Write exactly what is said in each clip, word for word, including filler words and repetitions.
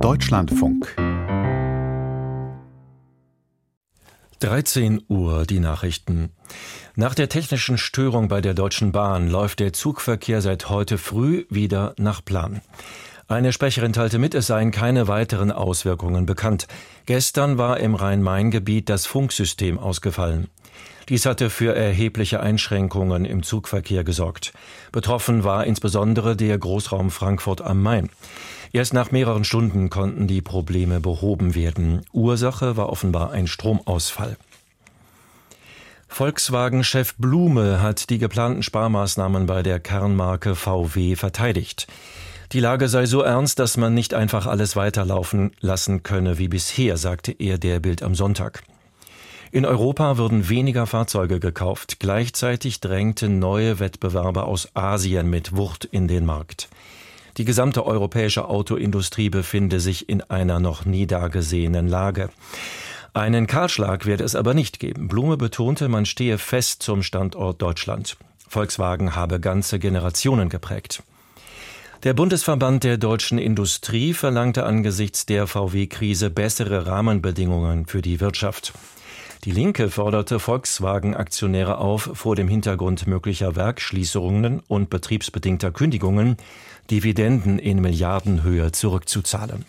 Deutschlandfunk. dreizehn Uhr, die Nachrichten. Nach der technischen Störung bei der Deutschen Bahn läuft der Zugverkehr seit heute früh wieder nach Plan. Eine Sprecherin teilte mit, es seien keine weiteren Auswirkungen bekannt. Gestern war im Rhein-Main-Gebiet das Funksystem ausgefallen. Dies hatte für erhebliche Einschränkungen im Zugverkehr gesorgt. Betroffen war insbesondere der Großraum Frankfurt am Main. Erst nach mehreren Stunden konnten die Probleme behoben werden. Ursache war offenbar ein Stromausfall. Volkswagen-Chef Blume hat die geplanten Sparmaßnahmen bei der Kernmarke V W verteidigt. Die Lage sei so ernst, dass man nicht einfach alles weiterlaufen lassen könne wie bisher, sagte er der Bild am Sonntag. In Europa würden weniger Fahrzeuge gekauft. Gleichzeitig drängten neue Wettbewerber aus Asien mit Wucht in den Markt. Die gesamte europäische Autoindustrie befinde sich in einer noch nie dagesehenen Lage. Einen Kahlschlag werde es aber nicht geben. Blume betonte, man stehe fest zum Standort Deutschland. Volkswagen habe ganze Generationen geprägt. Der Bundesverband der deutschen Industrie verlangte angesichts der V W-Krise bessere Rahmenbedingungen für die Wirtschaft. Die Linke forderte Volkswagen-Aktionäre auf, vor dem Hintergrund möglicher Werksschließungen und betriebsbedingter Kündigungen Dividenden in Milliardenhöhe zurückzuzahlen.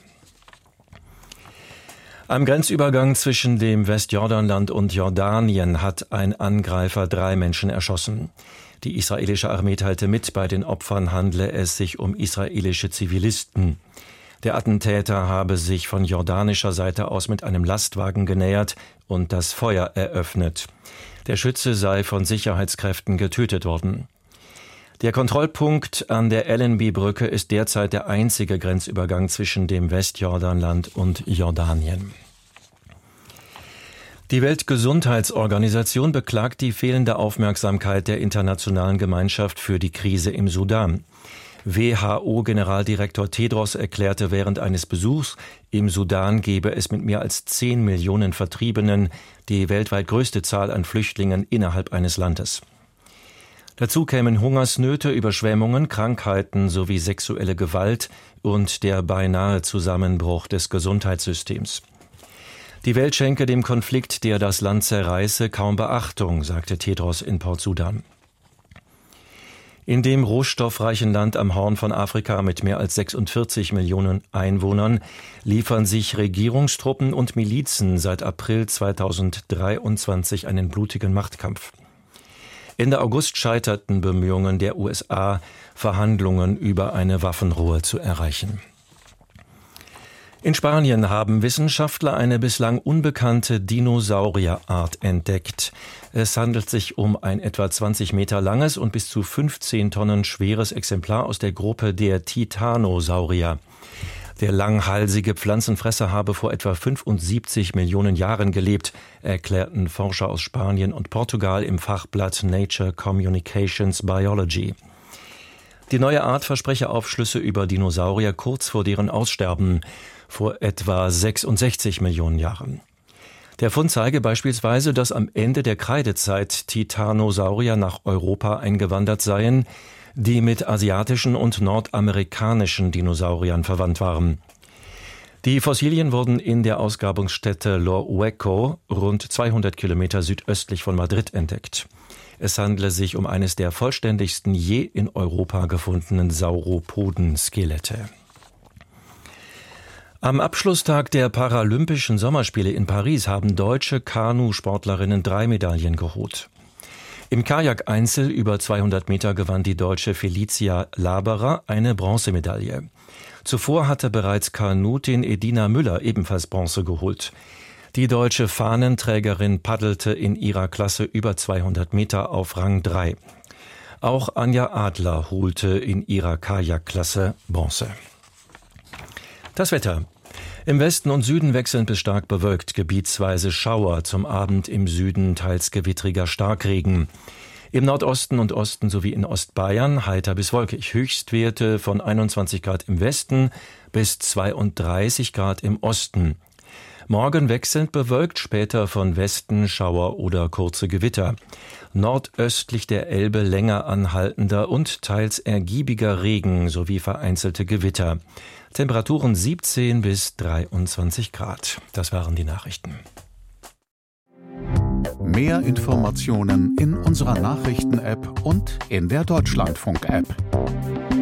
Am Grenzübergang zwischen dem Westjordanland und Jordanien hat ein Angreifer drei Menschen erschossen. Die israelische Armee teilte mit, bei den Opfern handle es sich um israelische Zivilisten. Der Attentäter habe sich von jordanischer Seite aus mit einem Lastwagen genähert und das Feuer eröffnet. Der Schütze sei von Sicherheitskräften getötet worden. Der Kontrollpunkt an der Allenby-Brücke ist derzeit der einzige Grenzübergang zwischen dem Westjordanland und Jordanien. Die Weltgesundheitsorganisation beklagt die fehlende Aufmerksamkeit der internationalen Gemeinschaft für die Krise im Sudan. W H O-Generaldirektor Tedros erklärte während eines Besuchs, im Sudan gebe es mit mehr als zehn Millionen Vertriebenen die weltweit größte Zahl an Flüchtlingen innerhalb eines Landes. Dazu kämen Hungersnöte, Überschwemmungen, Krankheiten sowie sexuelle Gewalt und der beinahe Zusammenbruch des Gesundheitssystems. Die Welt schenke dem Konflikt, der das Land zerreiße, kaum Beachtung, sagte Tedros in Port Sudan. In dem rohstoffreichen Land am Horn von Afrika mit mehr als sechsundvierzig Millionen Einwohnern liefern sich Regierungstruppen und Milizen seit April zweitausenddreiundzwanzig einen blutigen Machtkampf. Ende August scheiterten Bemühungen der U S A, Verhandlungen über eine Waffenruhe zu erreichen. In Spanien haben Wissenschaftler eine bislang unbekannte Dinosaurierart entdeckt. Es handelt sich um ein etwa zwanzig Meter langes und bis zu fünfzehn Tonnen schweres Exemplar aus der Gruppe der Titanosaurier. Der langhalsige Pflanzenfresser habe vor etwa fünfundsiebzig Millionen Jahren gelebt, erklärten Forscher aus Spanien und Portugal im Fachblatt Nature Communications Biology. Die neue Art verspreche Aufschlüsse über Dinosaurier kurz vor deren Aussterben, vor etwa sechsundsechzig Millionen Jahren. Der Fund zeige beispielsweise, dass am Ende der Kreidezeit Titanosaurier nach Europa eingewandert seien, die mit asiatischen und nordamerikanischen Dinosauriern verwandt waren. Die Fossilien wurden in der Ausgrabungsstätte Lor Hueco, rund zweihundert Kilometer südöstlich von Madrid, entdeckt. Es handele sich um eines der vollständigsten je in Europa gefundenen Sauropoden-Skelette. Am Abschlusstag der Paralympischen Sommerspiele in Paris haben deutsche Kanu-Sportlerinnen drei Medaillen geholt. Im Kajak-Einzel über zweihundert Meter gewann die Deutsche Felicia Laberer eine Bronzemedaille. Zuvor hatte bereits Kanutin Edina Müller ebenfalls Bronze geholt. Die deutsche Fahnenträgerin paddelte in ihrer Klasse über zweihundert Meter auf Rang drei. Auch Anja Adler holte in ihrer Kajakklasse Bronze. Das Wetter. Im Westen und Süden wechselnd bis stark bewölkt, gebietsweise Schauer, zum Abend im Süden teils gewittriger Starkregen. Im Nordosten und Osten sowie in Ostbayern heiter bis wolkig. Höchstwerte von einundzwanzig Grad im Westen bis zweiunddreißig Grad im Osten. Morgen wechselnd bewölkt, später von Westen Schauer oder kurze Gewitter. Nordöstlich der Elbe länger anhaltender und teils ergiebiger Regen sowie vereinzelte Gewitter. Temperaturen siebzehn bis dreiundzwanzig Grad. Das waren die Nachrichten. Mehr Informationen in unserer Nachrichten-App und in der Deutschlandfunk-App.